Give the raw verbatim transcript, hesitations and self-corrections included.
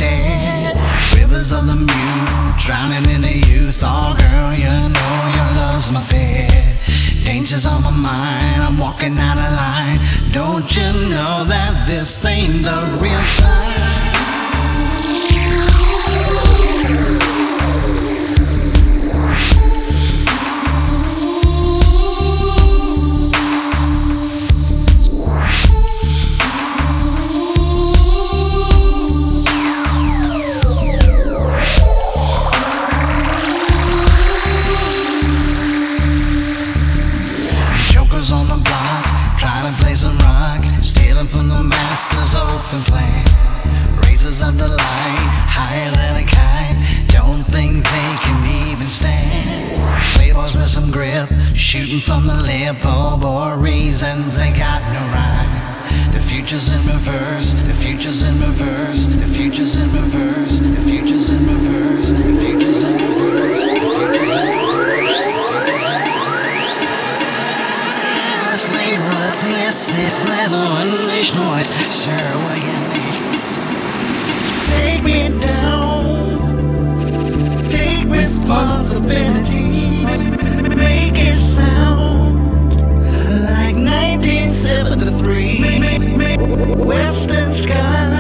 dead. Rivers of the mute, drowning in the youth. Oh girl, you know your love's my fate. Danger's on my mind, I'm walking out of line. Don't you know that this ain't the real time? On the block, trying to play some rock, stealing from the master's open plan. Razors of the light, higher than a kite. Don't think they can even stand. Playboys with some grip, shooting from the lip. Oh boy, reasons they got no rhyme. The future's in reverse, the future's in reverse, the future's in reverse, the future's in reverse, the future's in reverse, the future's in reverse. Take me down, take responsibility, make it sound like nineteen seventy-three. Western sky.